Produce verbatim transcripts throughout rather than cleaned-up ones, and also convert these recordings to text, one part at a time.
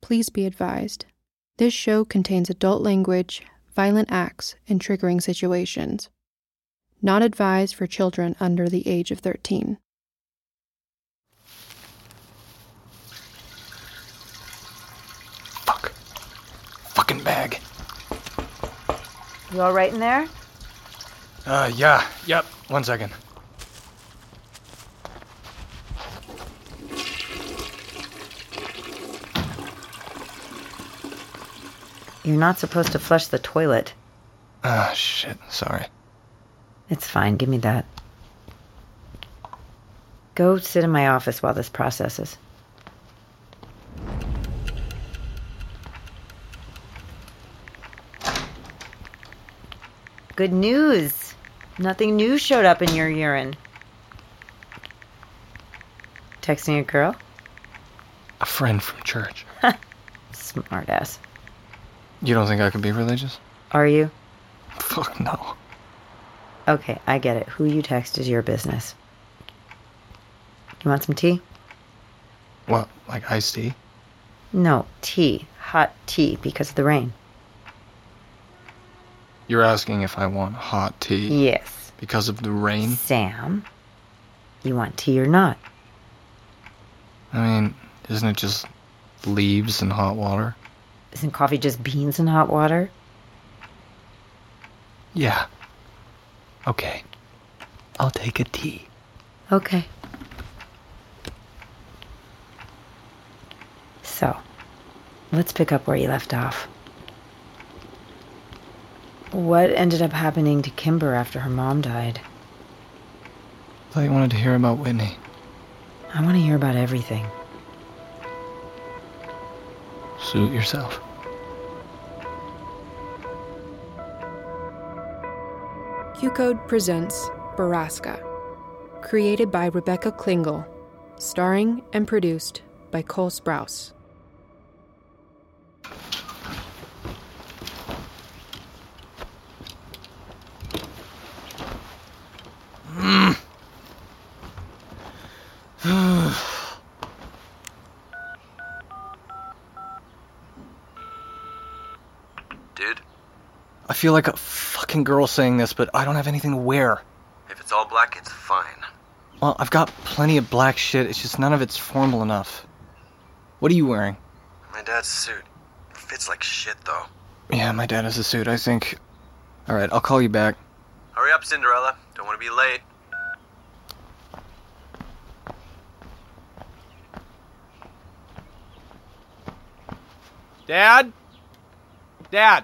Please be advised. This show contains adult language, violent acts, and triggering situations. Not advised for children under the age of thirteen. Fuck. Fucking bag. You all right in there? Uh, yeah. Yep. One second. You're not supposed to flush the toilet. Ah, shit. Sorry. It's fine. Give me that. Go sit in my office while this processes. Good news. Nothing new showed up in your urine. Texting a girl? A friend from church. Smartass. You don't think I could be religious? Are you? Fuck no. Okay, I get it. Who you text is your business. You want some tea? What, like iced tea? No, tea. Hot tea because of the rain. You're asking if I want hot tea? Yes. Because of the rain? Sam, you want tea or not? I mean, isn't it just leaves and hot water? Isn't coffee just beans and hot water? Yeah. Okay. I'll take a tea. Okay. So, let's pick up where you left off. What ended up happening to Kimber after her mom died? I thought you wanted to hear about Whitney. I want to hear about everything. Suit yourself. Q-Code presents Baraska, created by Rebecca Klingel, starring and produced by Cole Sprouse. Mm. Dude? I feel like a fucking girl saying this, but I don't have anything to wear. If it's all black, it's fine. Well, I've got plenty of black shit, it's just none of it's formal enough. What are you wearing? My dad's suit. It fits like shit, though. Yeah, my dad has a suit, I think. Alright, I'll call you back. Hurry up, Cinderella. Don't want to be late. Dad? Dad?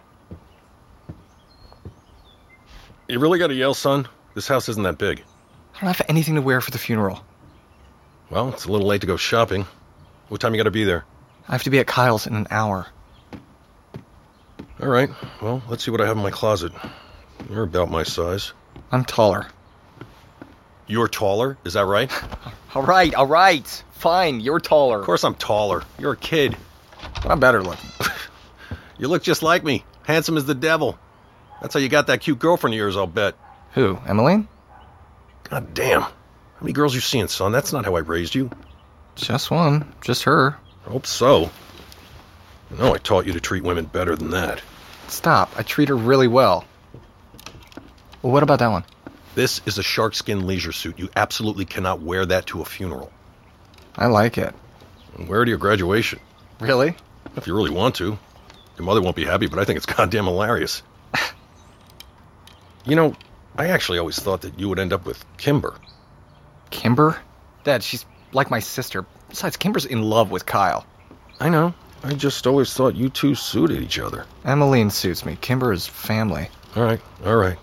You really gotta yell, son? This house isn't that big. I don't have anything to wear for the funeral. Well, it's a little late to go shopping. What time you gotta be there? I have to be at Kyle's in an hour. All right, well, let's see what I have in my closet. You're about my size. I'm taller. You're taller? Is that right? Alright, alright. Fine, you're taller. Of course I'm taller. You're a kid. But I'm better looking. You look just like me. Handsome as the devil. That's how you got that cute girlfriend of yours, I'll bet. Who, Emmeline? God damn. How many girls you seeing, son? That's not how I raised you. Just one. Just her. I hope so. No, I taught you to treat women better than that. Stop. I treat her really well. Well, what about that one? This is a sharkskin leisure suit. You absolutely cannot wear that to a funeral. I like it. And wear it to your graduation. Really? If you really want to. Your mother won't be happy, but I think it's goddamn hilarious. You know, I actually always thought that you would end up with Kimber. Kimber? Dad, she's like my sister. Besides, Kimber's in love with Kyle. I know. I just always thought you two suited each other. Emmeline suits me. Kimber is family. All right, all right.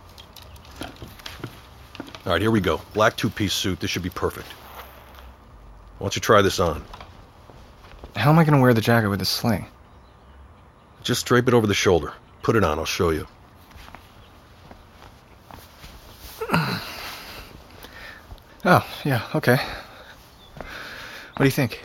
All right, here we go. Black two-piece suit. This should be perfect. Why don't you try this on? How am I going to wear the jacket with the sling? Just drape it over the shoulder. Put it on. I'll show you. Oh, yeah, okay. What do you think?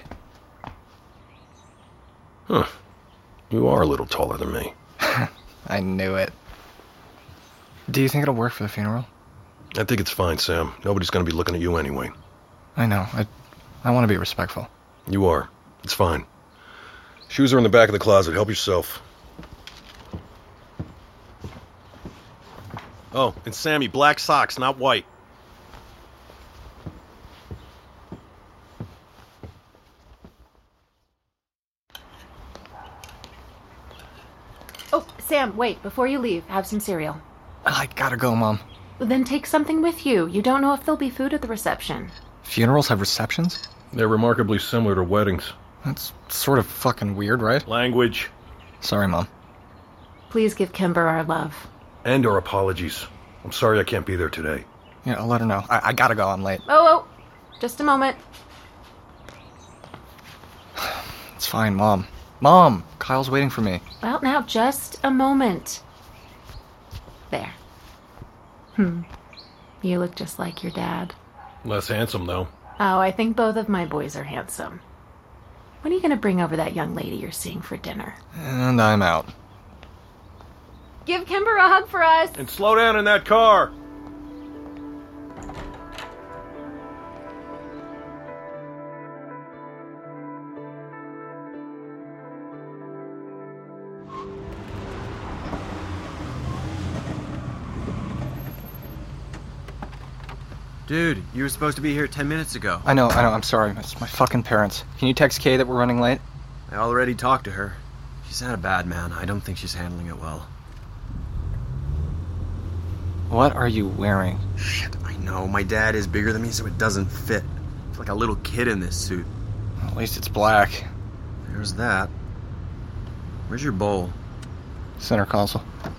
Huh. You are a little taller than me. I knew it. Do you think it'll work for the funeral? I think it's fine, Sam. Nobody's going to be looking at you anyway. I know. I, I want to be respectful. You are. It's fine. Shoes are in the back of the closet. Help yourself. Oh, and Sammy, black socks, not white. Oh, Sam, wait. Before you leave, have some cereal. I gotta go, Mom. Then take something with you. You don't know if there'll be food at the reception. Funerals have receptions? They're remarkably similar to weddings. That's sort of fucking weird, right? Language. Sorry, Mom. Please give Kimber our love. And our apologies. I'm sorry I can't be there today. Yeah, I'll let her know. I, I gotta go, I'm late. Oh, oh, just a moment. It's fine, Mom. Mom, Kyle's waiting for me. Well, now, just a moment. There. Hmm. You look just like your dad. Less handsome, though. Oh, I think both of my boys are handsome. When are you going to bring over that young lady you're seeing for dinner? And I'm out. Give Kimber a hug for us. And slow down in that car. Dude, you were supposed to be here ten minutes ago. I know, I know, I'm sorry. It's my fucking parents. Can you text Kay that we're running late? I already talked to her. She's not a bad man. I don't think she's handling it well. What are you wearing? Shit, I know. My dad is bigger than me, so it doesn't fit. I feel like a little kid in this suit. At least it's black. There's that. Where's your bowl? Center console.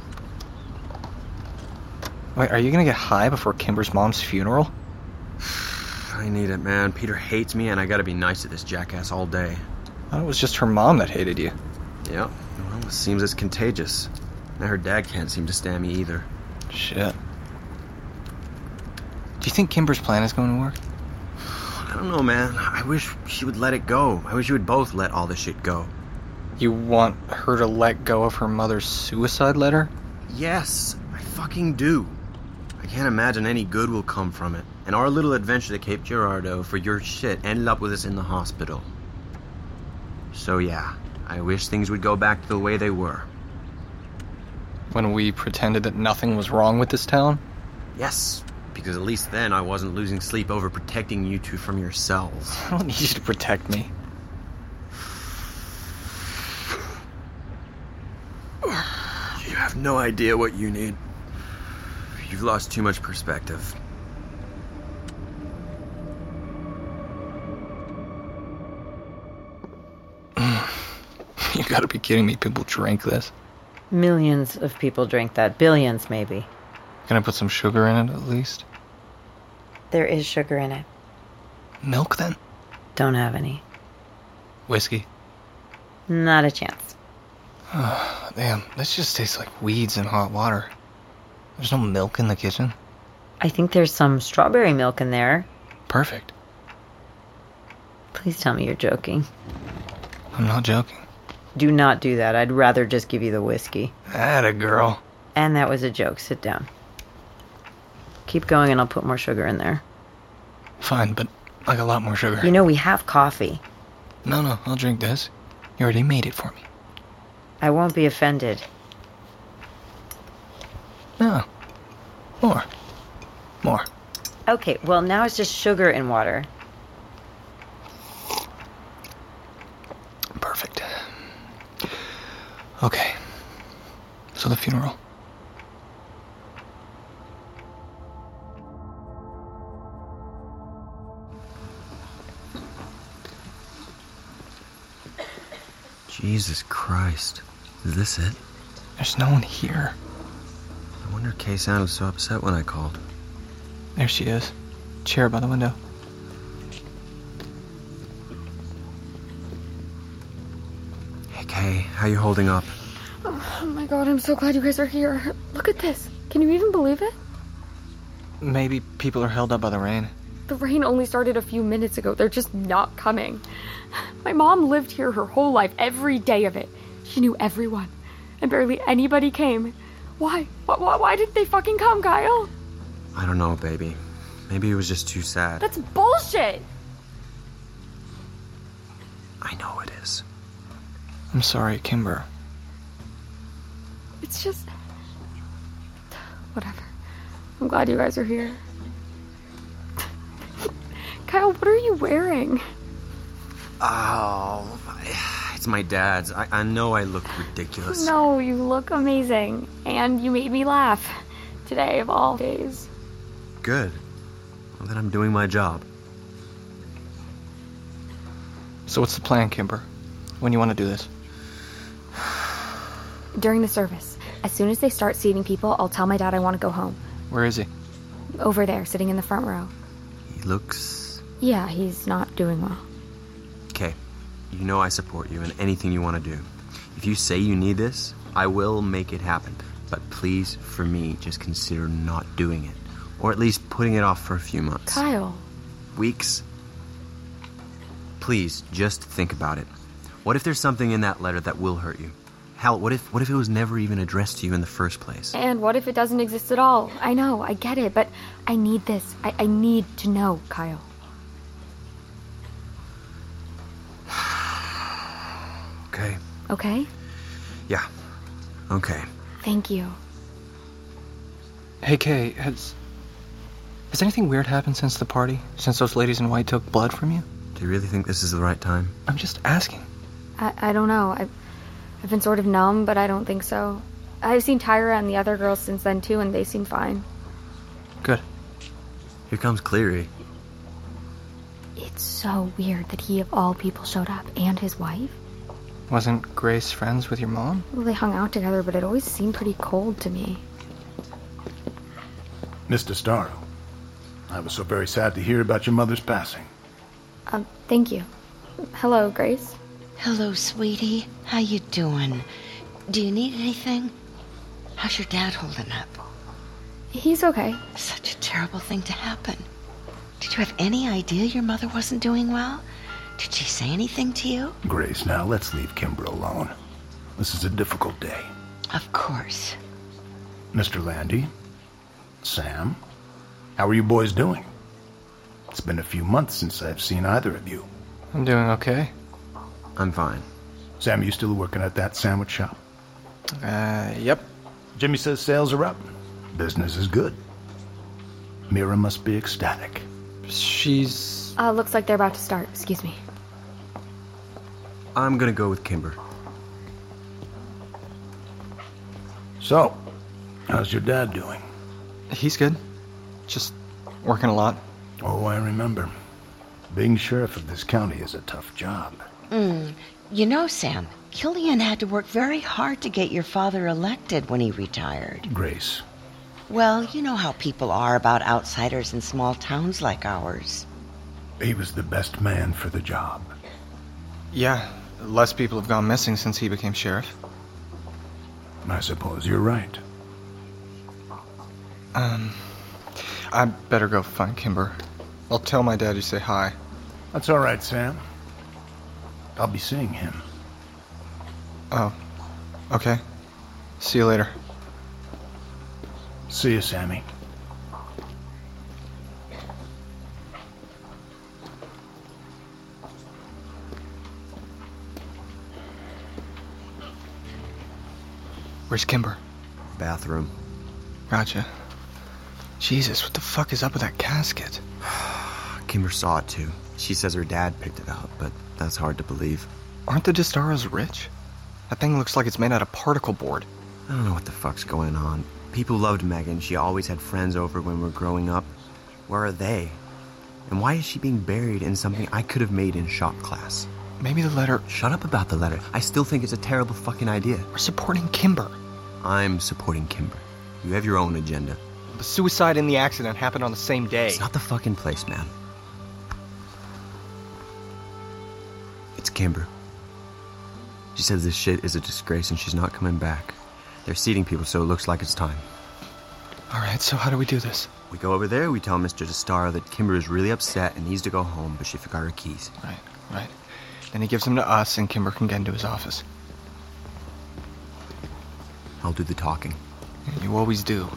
Wait, are you gonna get high before Kimber's mom's funeral? I need it, man. Peter hates me, and I gotta be nice to this jackass all day. I thought it was just her mom that hated you. Yeah, well, it seems it's contagious. Now her dad can't seem to stand me either. Shit. Do you think Kimber's plan is going to work? I don't know, man. I wish she would let it go. I wish you would both let all this shit go. You want her to let go of her mother's suicide letter? Yes, I fucking do. I can't imagine any good will come from it. And our little adventure to Cape Girardeau for your shit ended up with us in the hospital. So yeah, I wish things would go back to the way they were. When we pretended that nothing was wrong with this town? Yes, because at least then I wasn't losing sleep over protecting you two from yourselves. I don't need you to protect me. You have no idea what you need. You've lost too much perspective. You gotta be kidding me. People drink this. Millions of people drink that. Billions, maybe. Can I put some sugar in it, at least? There is sugar in it. Milk, then? Don't have any. Whiskey? Not a chance. Oh, damn, this just tastes like weeds and hot water. There's no milk in the kitchen? I think there's some strawberry milk in there. Perfect. Please tell me you're joking. I'm not joking. Do not do that. I'd rather just give you the whiskey. Atta girl. And that was a joke. Sit down. Keep going and I'll put more sugar in there. Fine, but like a lot more sugar. You know, we have coffee. No, no, I'll drink this. You already made it for me. I won't be offended. No. More. More. Okay, well, now it's just sugar and water. Perfect. Okay. So the funeral. Jesus Christ. Is this it? There's no one here. I wonder if Kay sounded so upset when I called. There she is. Chair by the window. Hey, Kay. How you holding up? Oh my god, I'm so glad you guys are here. Look at this. Can you even believe it? Maybe people are held up by the rain. The rain only started a few minutes ago. They're just not coming. My mom lived here her whole life, every day of it. She knew everyone. And barely anybody came. Why? Why, why did they fucking come, Kyle? I don't know, baby. Maybe it was just too sad. That's bullshit! I know it is. I'm sorry, Kimber. It's just... Whatever. I'm glad you guys are here. Kyle, what are you wearing? Oh, it's my dad's. I, I know I look ridiculous. No, you look amazing. And you made me laugh. Today of all days. Good. Well, then I'm doing my job. So what's the plan, Kimber? When you want to do this? During the service. As soon as they start seating people, I'll tell my dad I want to go home. Where is he? Over there, sitting in the front row. He looks... Yeah, he's not doing well. Okay. You know I support you in anything you want to do. If you say you need this, I will make it happen. But please, for me, just consider not doing it. Or at least putting it off for a few months. Kyle. Weeks. Please, just think about it. What if there's something in that letter that will hurt you? Hell, what if what if it was never even addressed to you in the first place? And what if it doesn't exist at all? I know, I get it, but I need this. I, I need to know, Kyle. Okay. Okay? Yeah. Okay. Thank you. Hey, Kay, has... Has anything weird happened since the party? Since those ladies in white took blood from you? Do you really think this is the right time? I'm just asking. I, I don't know. I've, I've been sort of numb, but I don't think so. I've seen Tyra and the other girls since then, too, and they seem fine. Good. Here comes Cleary. It's so weird that he, of all people, showed up, and his wife. Wasn't Grace friends with your mom? Well, they hung out together, but it always seemed pretty cold to me. Mister Starro, I was so very sad to hear about your mother's passing. Um, thank you. Hello, Grace. Hello, sweetie. How you doing? Do you need anything? How's your dad holding up? He's okay. Such a terrible thing to happen. Did you have any idea your mother wasn't doing well? Did she say anything to you? Grace, now let's leave Kimber alone. This is a difficult day. Of course. Mister Landy, Sam, how are you boys doing? It's been a few months since I've seen either of you. I'm doing okay. I'm fine. Sam, you still working at that sandwich shop? Uh, yep. Jimmy says sales are up. Business is good. Mira must be ecstatic. She's... Uh, looks like they're about to start. Excuse me. I'm gonna go with Kimber. So, how's your dad doing? He's good. Just working a lot. Oh, I remember. Being sheriff of this county is a tough job. Mm. You know, Sam, Killian had to work very hard to get your father elected when he retired. Grace. Well, you know how people are about outsiders in small towns like ours. He was the best man for the job. Yeah, less people have gone missing since he became sheriff. I suppose you're right. Um, I better go find Kimber. I'll tell my dad you say hi. That's all right, Sam. I'll be seeing him. Oh, okay. See you later. See you, Sammy. Where's Kimber? Bathroom. Gotcha. Jesus, what the fuck is up with that casket? Kimber saw it too. She says her dad picked it out, but that's hard to believe. Aren't the DeStaros rich? That thing looks like it's made out of particle board. I don't know what the fuck's going on. People loved Megan. She always had friends over when we were growing up. Where are they? And why is she being buried in something I could have made in shop class? Maybe the letter... Shut up about the letter. I still think it's a terrible fucking idea. We're supporting Kimber. I'm supporting Kimber. You have your own agenda. The suicide and the accident happened on the same day. It's not the fucking place, man. It's Kimber. She says this shit is a disgrace and she's not coming back. They're seating people, so it looks like it's time. Alright, so how do we do this? We go over there, we tell Mister DeStaro that Kimber is really upset and needs to go home, but she forgot her keys. Right, right. Then he gives them to us and Kimber can get into his office. I'll do the talking. You always do.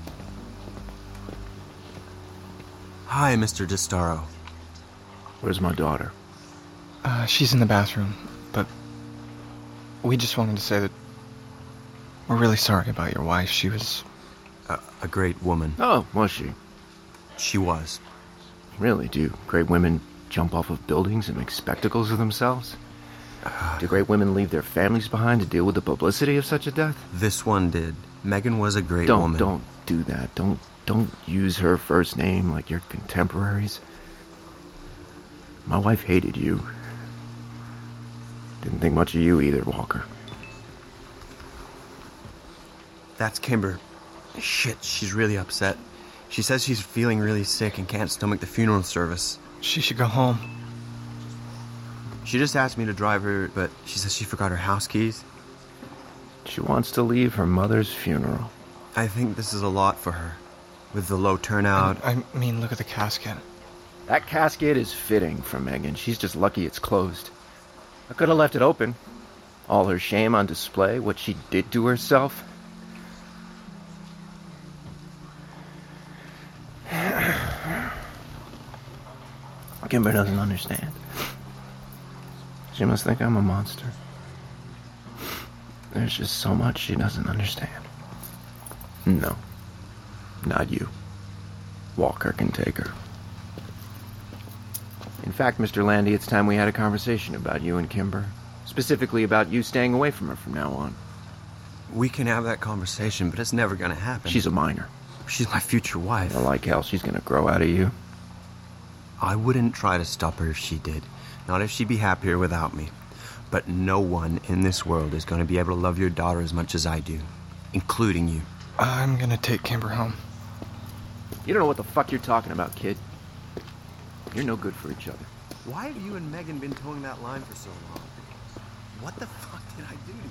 Hi, Mister DeStaro. Where's my daughter? Uh, she's in the bathroom, but we just wanted to say that we're really sorry about your wife. She was... A, a great woman. Oh, was she? She was. Really? Do great women jump off of buildings and make spectacles of themselves? Do great women leave their families behind to deal with the publicity of such a death? This one did. Megan was a great don't, woman. Don't do that. Don't don't use her first name like your contemporaries. My wife hated you. Didn't think much of you either, Walker. That's Kimber. Shit, she's really upset. She says she's feeling really sick and can't stomach the funeral service. She should go home. She just asked me to drive her, but she says she forgot her house keys. She wants to leave her mother's funeral. I think this is a lot for her, with the low turnout. I, I mean, look at the casket. That casket is fitting for Megan. She's just lucky it's closed. I could have left it open. All her shame on display, what she did to herself. Kimber doesn't understand. She must think I'm a monster. There's just so much she doesn't understand. No. Not you. Walker can take her. In fact, Mister Landy, it's time we had a conversation about you and Kimber. Specifically about you staying away from her from now on. We can have that conversation, but it's never gonna happen. She's a minor. She's my future wife. I like how she's gonna grow out of you. I wouldn't try to stop her if she did. Not if she'd be happier without me. But no one in this world is going to be able to love your daughter as much as I do. Including you. I'm gonna take Kimber home. You don't know what the fuck you're talking about, kid. You're no good for each other. Why have you and Megan been towing that line for so long? What the fuck did I do to you?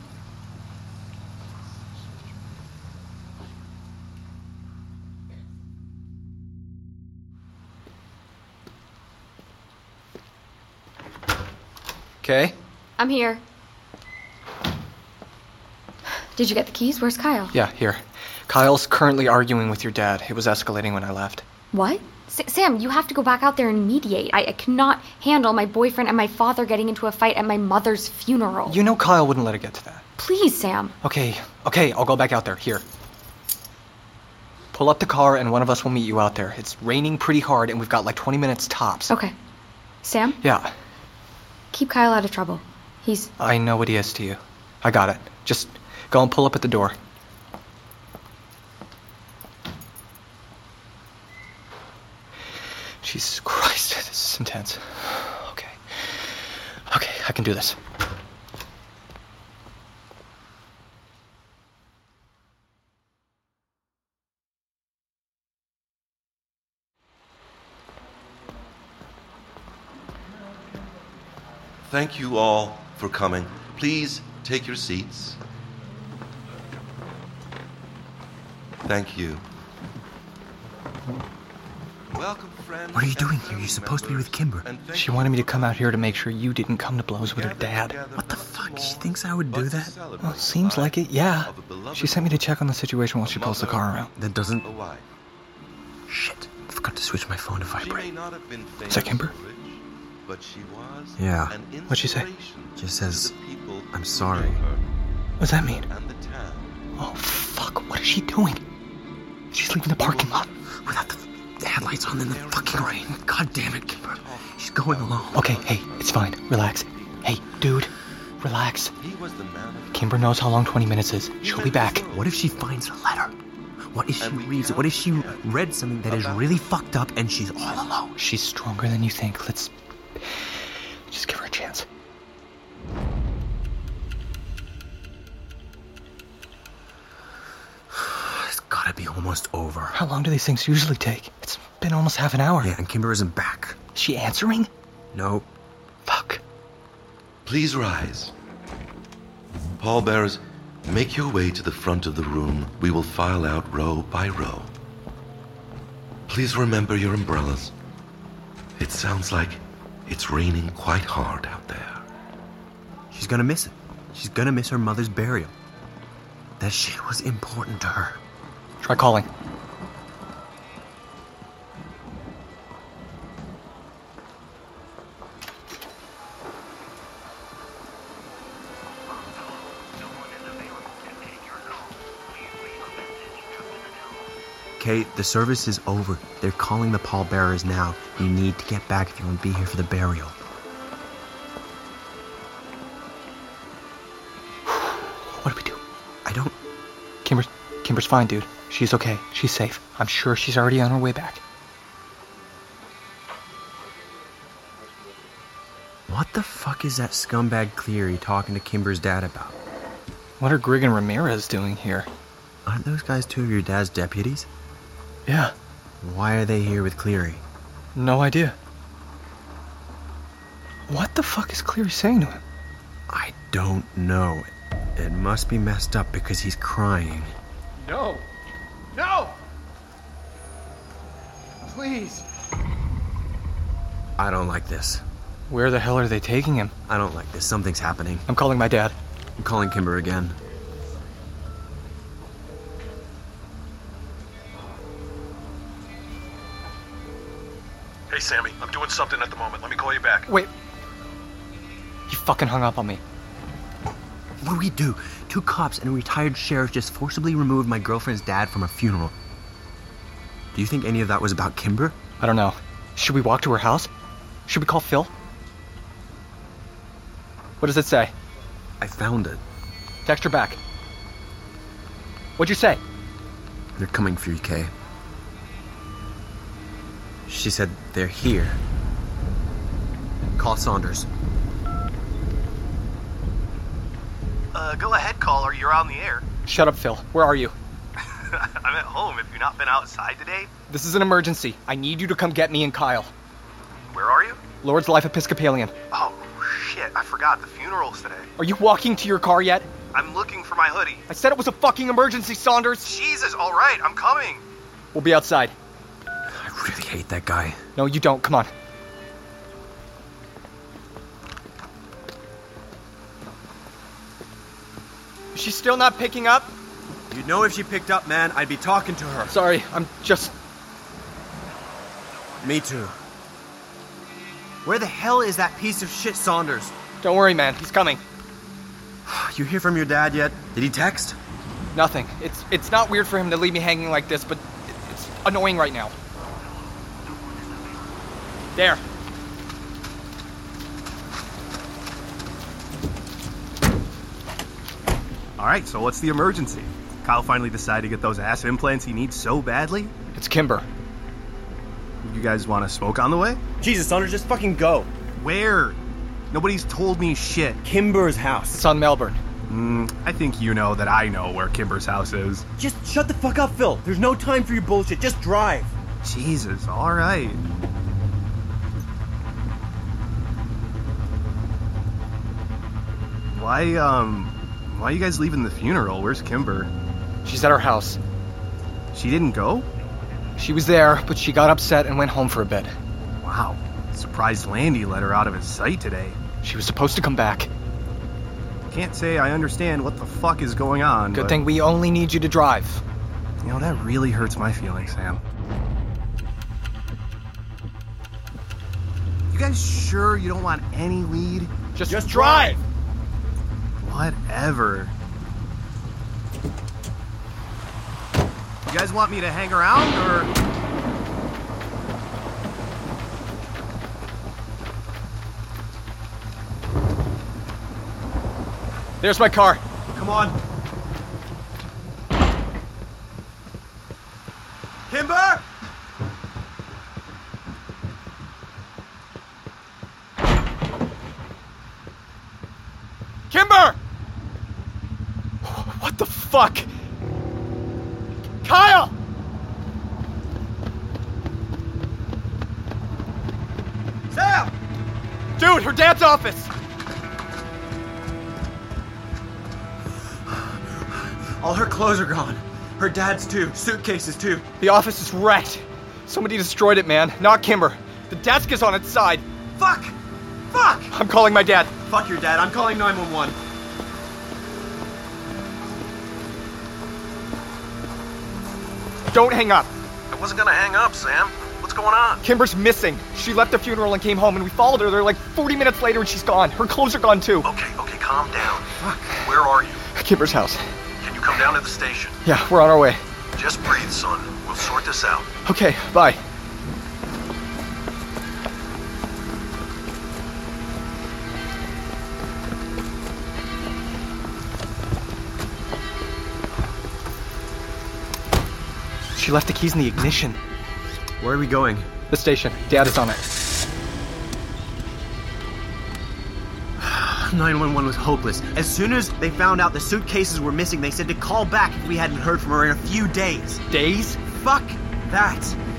Okay? I'm here. Did you get the keys? Where's Kyle? Yeah, here. Kyle's currently arguing with your dad. It was escalating when I left. What? S- Sam, you have to go back out there and mediate. I-, I cannot handle my boyfriend and my father getting into a fight at my mother's funeral. You know Kyle wouldn't let it get to that. Please, Sam. Okay, okay, I'll go back out there. Here. Pull up the car and one of us will meet you out there. It's raining pretty hard and we've got like twenty minutes tops. Okay. Sam? Yeah. Keep Kyle out of trouble. He's... I know what he is to you. I got it. Just go and pull up at the door. Jesus Christ, this is intense. Okay. Okay, I can do this. Thank you all for coming. Please take your seats. Thank you. Welcome, friends. What are you doing here? You're supposed to be with Kimber. She wanted me to come out here to make sure you didn't come to blows with her dad. What the fuck? She thinks I would do that? Well, seems like it, yeah. She sent me to check on the situation while she pulls the car around. That doesn't... Shit. I forgot to switch my phone to vibrate. Is that Kimber? But she was Yeah. What'd she say? Just says, I'm sorry. What's that mean? Oh, fuck. What is she doing? She's leaving the parking lot. Without the headlights on in the fucking rain. God damn it, Kimber. She's going alone. Okay, hey, it's fine. Relax. Hey, dude, relax. Kimber knows how long twenty minutes is. She'll be back. What if she finds a letter? What if she reads it? What if she read something that is really fucked up and she's all alone? She's stronger than you think. Let's just give her a chance. It's gotta be almost over. How long do these things usually take? It's been almost half an hour. Yeah, and Kimber isn't back. Is she answering? No. Fuck. Please rise. Pallbearers, make your way to the front of the room. We will file out row by row. Please remember your umbrellas. It sounds like it's raining quite hard out there. She's gonna miss it. She's gonna miss her mother's burial. That shit was important to her. Try calling. Kate, the service is over. They're calling the pallbearers now. You need to get back if you want to be here for the burial. What do we do? I don't... Kimber's, Kimber's fine, dude. She's okay. She's safe. I'm sure she's already on her way back. What the fuck is that scumbag Cleary talking to Kimber's dad about? What are Grigg and Ramirez doing here? Aren't those guys two of your dad's deputies? Yeah. Why are they here with Cleary? No idea. What the fuck is Cleary saying to him? I don't know. It must be messed up because he's crying. No! No! Please! I don't like this. Where the hell are they taking him? I don't like this. Something's happening. I'm calling my dad. I'm calling Kimber again. Hey, Sammy, I'm doing something at the moment. Let me call you back. Wait. He fucking hung up on me. What do we do? Two cops and a retired sheriff just forcibly removed my girlfriend's dad from a funeral. Do you think any of that was about Kimber? I don't know. Should we walk to her house? Should we call Phil? What does it say? I found it. Text her back. What'd you say? They're coming for you, Kay. She said they're here. Call Saunders. Uh, go ahead, caller. You're on the air. Shut up, Phil. Where are you? I'm at home. Have you not been outside today? This is an emergency. I need you to come get me and Kyle. Where are you? Lord's Life Episcopalian. Oh, shit. I forgot. The funeral's today. Are you walking to your car yet? I'm looking for my hoodie. I said it was a fucking emergency, Saunders. Jesus, all right. I'm coming. We'll be outside. I really hate that guy. No, you don't. Come on. Is she still not picking up? You'd know if she picked up, man. I'd be talking to her. Sorry, I'm just... Me too. Where the hell is that piece of shit Saunders? Don't worry, man. He's coming. You hear from your dad yet? Did he text? Nothing. It's it's not weird for him to leave me hanging like this, but it's annoying right now. There. All right, so what's the emergency? Kyle finally decided to get those ass implants he needs so badly? It's Kimber. You guys want to smoke on the way? Jesus, Saunders, just fucking go. Where? Nobody's told me shit. Kimber's house. It's on Melbourne. Mm, I think you know that I know where Kimber's house is. Just shut the fuck up, Phil. There's no time for your bullshit. Just drive. Jesus, all right. Why, um, why are you guys leaving the funeral? Where's Kimber? She's at her house. She didn't go? She was there, but she got upset and went home for a bit. Wow. Surprised Landy let her out of his sight today. She was supposed to come back. Can't say I understand what the fuck is going on. Good but, thing we only need you to drive. You know, that really hurts my feelings, Sam. You guys sure you don't want any weed? Just, Just drive! Whatever. You guys want me to hang around, or...? There's my car. Come on. Kimber! Kimber! What the fuck? Kyle! Sam! Dude, her dad's office! All her clothes are gone. Her dad's too. Suitcases too. The office is wrecked. Somebody destroyed it, man. Not Kimber. The desk is on its side. Fuck! Fuck! I'm calling my dad. Fuck your dad. I'm calling nine one one. Don't hang up. I wasn't gonna hang up, Sam. What's going on? Kimber's missing. She left the funeral and came home, and we followed her there like forty minutes later, and she's gone. Her clothes are gone, too. Okay, okay, calm down. Fuck. Where are you? Kimber's house. Can you come down to the station? Yeah, we're on our way. Just breathe, son. We'll sort this out. Okay, bye. She left the keys in the ignition. Where are we going? The station. Dad is on it. nine one one was hopeless. As soon as they found out the suitcases were missing, they said to call back if we hadn't heard from her in a few days. Days? Fuck that.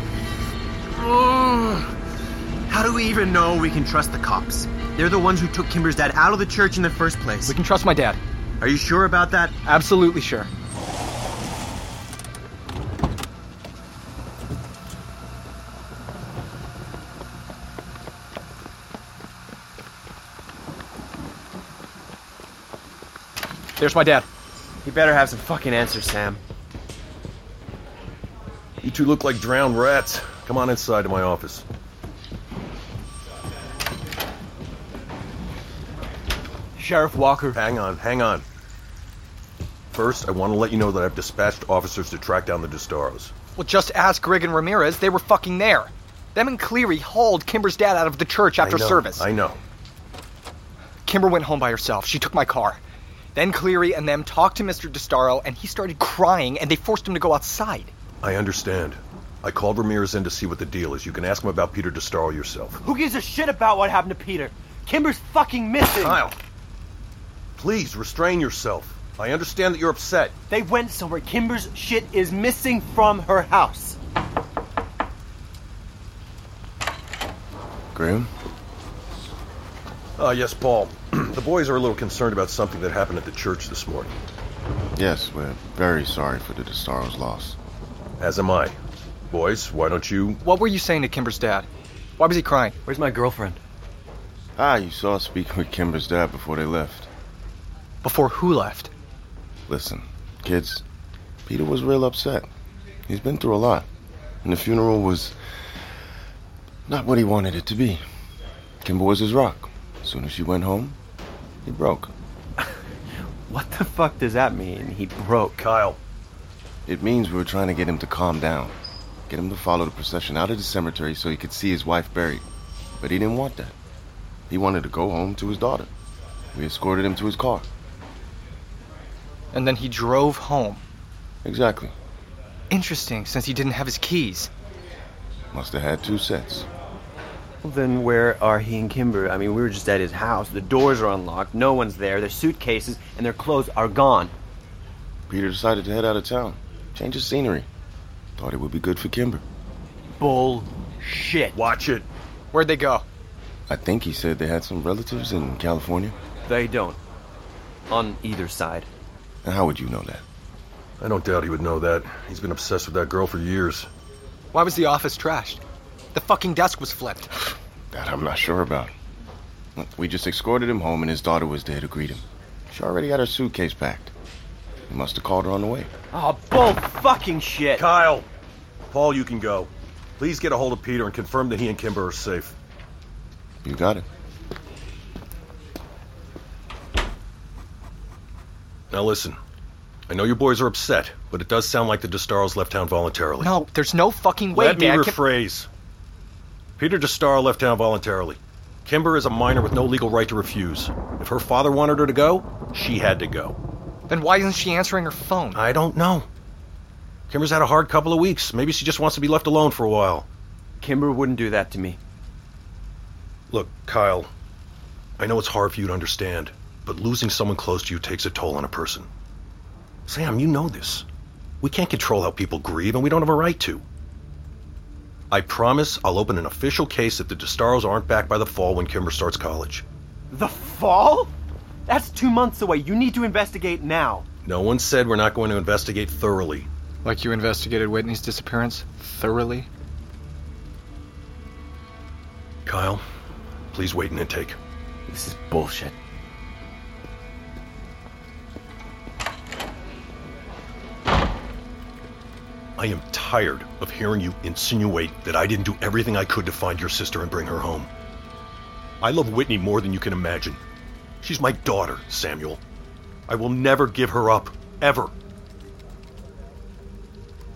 Ugh. How do we even know we can trust the cops? They're the ones who took Kimber's dad out of the church in the first place. We can trust my dad. Are you sure about that? Absolutely sure. There's my dad. You better have some fucking answers, Sam. You two look like drowned rats. Come on inside to my office. Sheriff Walker. Hang on, hang on. First, I want to let you know that I've dispatched officers to track down the DeStaros. Well, just ask Grigg and Ramirez. They were fucking there. Them and Cleary hauled Kimber's dad out of the church after I know, service. I know. Kimber went home by herself. She took my car. Then Cleary and them talked to Mister DeStaro, and he started crying, and they forced him to go outside. I understand. I called Ramirez in to see what the deal is. You can ask him about Peter DeStaro yourself. Who gives a shit about what happened to Peter? Kimber's fucking missing! Kyle, please restrain yourself. I understand that you're upset. They went somewhere. Kimber's shit is missing from her house. Graham? Uh, yes, Paul. The boys are a little concerned about something that happened at the church this morning. Yes, we're very sorry for the DeStaros' loss. As am I. Boys, why don't you... What were you saying to Kimber's dad? Why was he crying? Where's my girlfriend? Ah, you saw us speaking with Kimber's dad before they left. Before who left? Listen, kids, Peter was real upset. He's been through a lot. And the funeral was not what he wanted it to be. Kimber was his rock. As soon as she went home, he broke. What the fuck does that mean, he broke? Kyle. It means we were trying to get him to calm down. Get him to follow the procession out of the cemetery so he could see his wife buried. But he didn't want that. He wanted to go home to his daughter. We escorted him to his car. And then he drove home. Exactly. Interesting, since he didn't have his keys. Must have had two sets. Well, then where are he and Kimber? I mean, we were just at his house. The doors are unlocked. No one's there. Their suitcases and their clothes are gone. Peter decided to head out of town. Change of scenery. Thought it would be good for Kimber. Bullshit. Watch it. Where'd they go? I think he said they had some relatives in California. They don't. On either side. And how would you know that? I don't doubt he would know that. He's been obsessed with that girl for years. Why was the office trashed? The fucking desk was flipped. That I'm not sure about. We just escorted him home and his daughter was there to greet him. She already had her suitcase packed. He must have called her on the way. Oh, bull fucking shit. Kyle! Paul, you can go. Please get a hold of Peter and confirm that he and Kimber are safe. You got it. Now listen. I know you boys are upset, but it does sound like the DeStaros left town voluntarily. No, there's no fucking way, Let me Dad. rephrase. Peter DeStaro left town voluntarily. Kimber is a minor with no legal right to refuse. If her father wanted her to go, she had to go. Then why isn't she answering her phone? I don't know. Kimber's had a hard couple of weeks. Maybe she just wants to be left alone for a while. Kimber wouldn't do that to me. Look, Kyle, I know it's hard for you to understand, but losing someone close to you takes a toll on a person. Sam, you know this. We can't control how people grieve, and we don't have a right to. I promise I'll open an official case if the DeStaros aren't back by the fall when Kimber starts college. The fall? That's two months away. You need to investigate now. No one said we're not going to investigate thoroughly. Like you investigated Whitney's disappearance? Thoroughly? Kyle, please wait an intake. This is bullshit. I am tired of hearing you insinuate that I didn't do everything I could to find your sister and bring her home. I love Whitney more than you can imagine. She's my daughter, Samuel. I will never give her up, ever.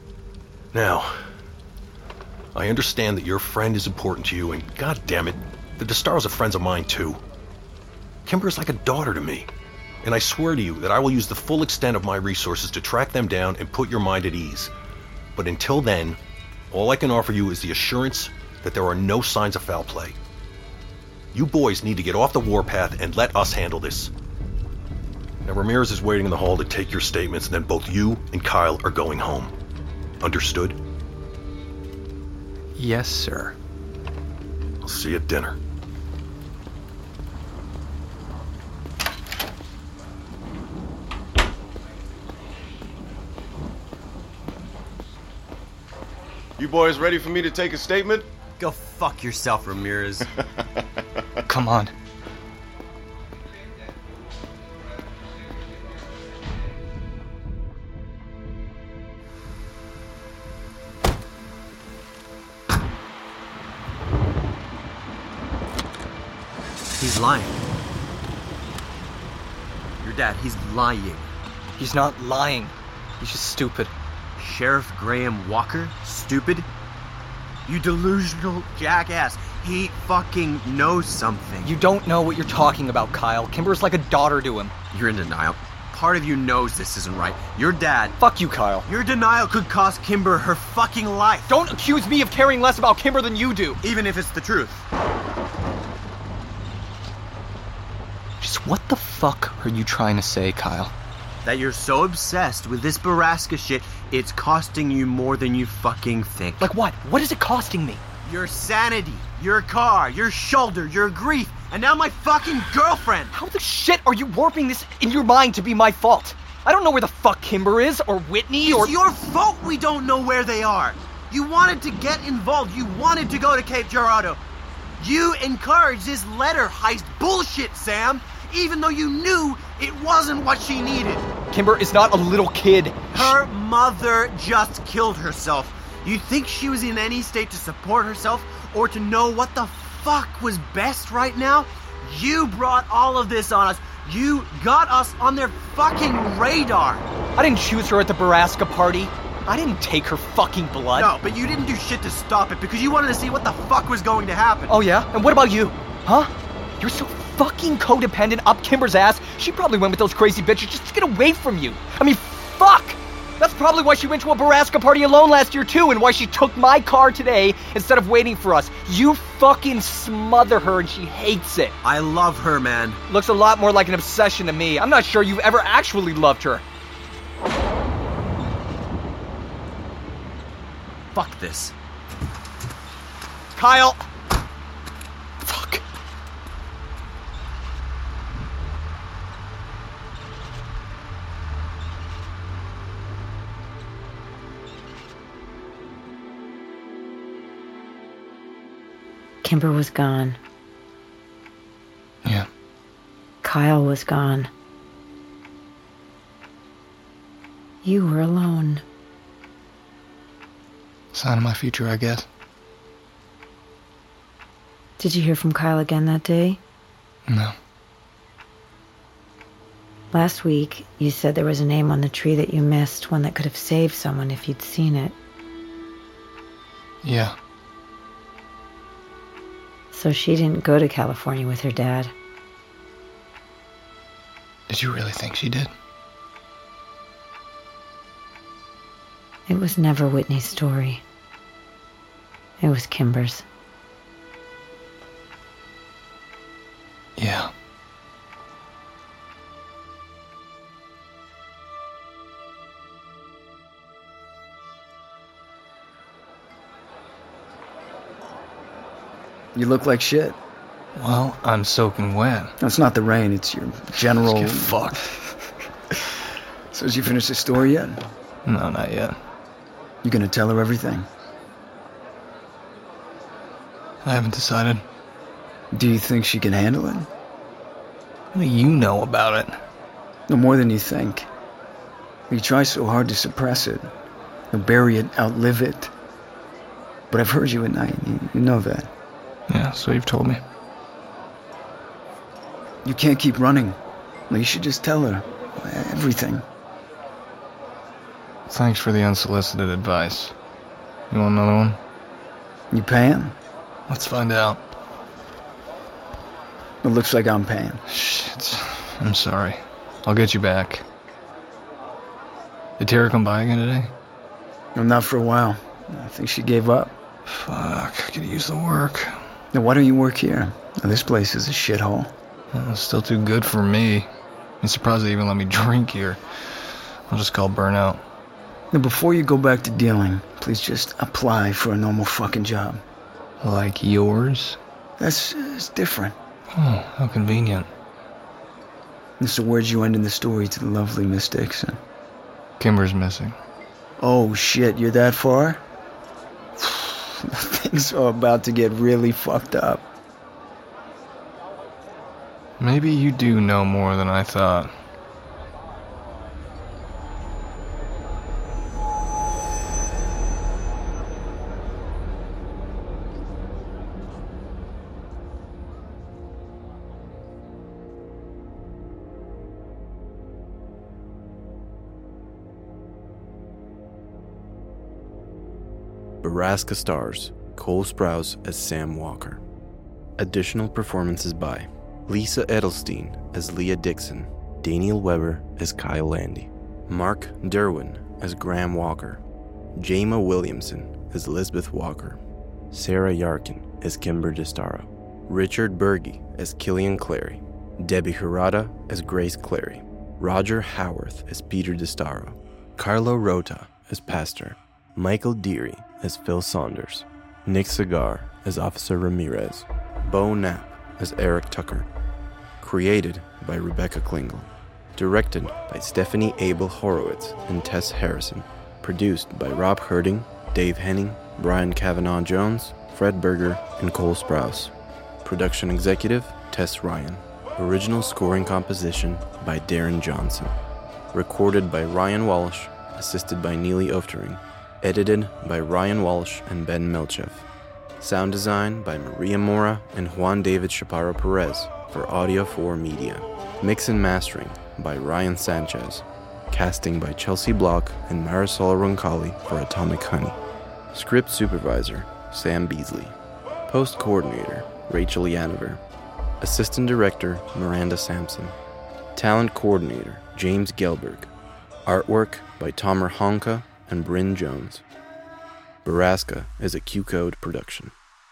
Now, I understand that your friend is important to you, and god damn it, the DeStaros are friends of mine too. Kimber's like a daughter to me, and I swear to you that I will use the full extent of my resources to track them down and put your mind at ease. But until then, all I can offer you is the assurance that there are no signs of foul play. You boys need to get off the warpath and let us handle this. Now Ramirez is waiting in the hall to take your statements, and then both you and Kyle are going home. Understood? Yes, sir. I'll see you at dinner. You boys ready for me to take a statement? Go fuck yourself, Ramirez. Come on. He's lying. Your dad, he's lying. He's not lying. He's just stupid. Sheriff Graham Walker? Stupid? You delusional jackass. He fucking knows something. You don't know what you're talking about, Kyle. Kimber's like a daughter to him. You're in denial. Part of you knows this isn't right. Your dad... Fuck you, Kyle. Your denial could cost Kimber her fucking life. Don't accuse me of caring less about Kimber than you do. Even if it's the truth. Just what the fuck are you trying to say, Kyle? That you're so obsessed with this Baraska shit, it's costing you more than you fucking think. Like what? What is it costing me? Your sanity, your car, your shoulder, your grief, and now my fucking girlfriend! How the shit are you warping this in your mind to be my fault? I don't know where the fuck Kimber is, or Whitney, or... It's your fault we don't know where they are! You wanted to get involved, you wanted to go to Cape Girardeau. You encouraged this letter heist bullshit, Sam! Even though you knew it wasn't what she needed. Kimber is not a little kid. Her mother just killed herself. You think she was in any state to support herself or to know what the fuck was best right now? You brought all of this on us. You got us on their fucking radar. I didn't choose her at the Baraska party. I didn't take her fucking blood. No, but you didn't do shit to stop it because you wanted to see what the fuck was going to happen. Oh yeah? And what about you? Huh? You're so fucking codependent up Kimber's ass. She probably went with those crazy bitches just to get away from you. I mean, fuck! That's probably why she went to a Baraska party alone last year too, and why she took my car today instead of waiting for us. You fucking smother her and she hates it. I love her, man. Looks a lot more like an obsession to me. I'm not sure you've ever actually loved her. Fuck this. Kyle! Fuck. Kimber was gone. Yeah. Kyle was gone. You were alone. Sign of my future, I guess. Did you hear from Kyle again that day? No. Last week, you said there was a name on the tree that you missed, one that could have saved someone if you'd seen it. Yeah. So she didn't go to California with her dad. Did you really think she did? It was never Whitney's story. It was Kimber's. Yeah. You look like shit. Well, I'm soaking wet. That's not the rain, it's your general... Let's get fucked. So did you finish the story yet? No, not yet. You gonna tell her everything? I haven't decided. Do you think she can handle it? What do you know about it? No more than you think. You try so hard to suppress it. You'll bury it, outlive it. But I've heard you at night, you, you know that. Yeah, so you've told me. You can't keep running. You should just tell her everything. Thanks for the unsolicited advice. You want another one? You paying? Let's find out. It looks like I'm paying. Shit. I'm sorry. I'll get you back. Did Tara come by again today? No, not for a while. I think she gave up. Fuck, I could use the work. Now, why don't you work here? Now, this place is a shithole. Well, it's still too good for me. I'm surprised they even let me drink here. I'll just call burnout. Now, before you go back to dealing, please just apply for a normal fucking job. Like yours? That's it's different. Oh, how convenient. And so where'd you end in the story to the lovely Miss Dixon? Kimber's missing. Oh shit, you're that far? Things are about to get really fucked up. Maybe you do know more than I thought. Borrasca stars Cole Sprouse as Sam Walker. Additional performances by Lisa Edelstein as Leah Dixon, Daniel Weber as Kyle Landy, Mark Derwin as Graham Walker, Jama Williamson as Elizabeth Walker, Sarah Yarkin as Kimber DeStaro, Richard Berge as Killian Clary, Debbie Hirata as Grace Clary, Roger Howarth as Peter DeStaro, Carlo Rota as Pastor, Michael Deary as Phil Saunders, Nick Segar as Officer Ramirez, Bo Knapp as Eric Tucker. Created by Rebecca Klingel. Directed by Stephanie Abel Horowitz and Tess Harrison. Produced by Rob Herding, Dave Henning, Brian Kavanaugh Jones, Fred Berger, and Cole Sprouse. Production executive, Tess Ryan. Original scoring composition by Darren Johnson. Recorded by Ryan Walsh, assisted by Neely Oftering. Edited by Ryan Walsh and Ben Milchev. Sound design by Maria Mora and Juan David Chaparro Perez for Audio four Media. Mix and mastering by Ryan Sanchez. Casting by Chelsea Block and Marisol Roncalli for Atomic Honey. Script supervisor, Sam Beasley. Post coordinator, Rachel Yanover. Assistant director, Miranda Sampson. Talent coordinator, James Gelberg. Artwork by Tomer Honka and Bryn Jones. Borrasca is a Q-Code production.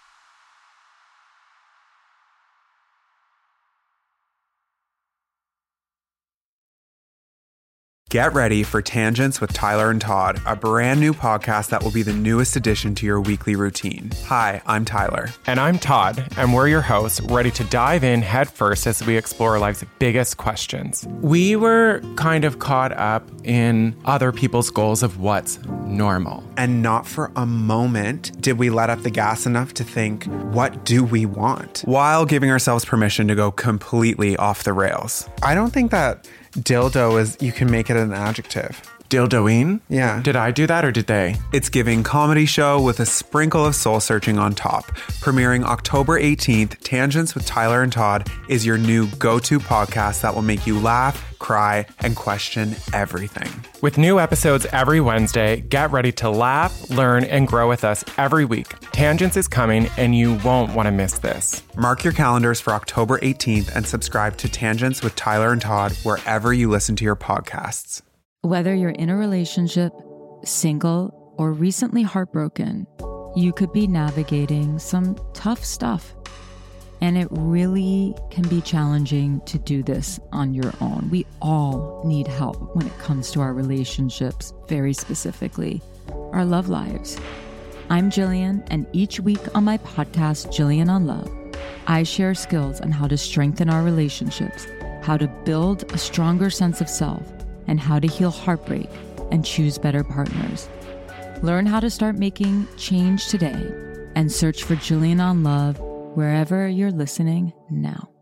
Get ready for Tangents with Tyler and Todd, a brand new podcast that will be the newest addition to your weekly routine. Hi, I'm Tyler. And I'm Todd, and we're your hosts, ready to dive in headfirst as we explore life's biggest questions. We were kind of caught up in other people's goals of what's normal. And not for a moment did we let up the gas enough to think, what do we want? While giving ourselves permission to go completely off the rails. I don't think that dildo is, you can make it an adjective. Dildoing? Yeah. Did I do that or did they? It's giving comedy show with a sprinkle of soul searching on top. Premiering October eighteenth, Tangents with Tyler and Todd is your new go-to podcast that will make you laugh, cry, and question everything. With new episodes every Wednesday, get ready to laugh, learn, and grow with us every week. Tangents is coming, and you won't want to miss this. Mark your calendars for October eighteenth and subscribe to Tangents with Tyler and Todd wherever you listen to your podcasts. Whether you're in a relationship, single, or recently heartbroken, you could be navigating some tough stuff. And it really can be challenging to do this on your own. We all need help when it comes to our relationships, very specifically, our love lives. I'm Jillian, and each week on my podcast, Jillian on Love, I share skills on how to strengthen our relationships, how to build a stronger sense of self, and how to heal heartbreak and choose better partners. Learn how to start making change today and search for Jillian on Love wherever you're listening now.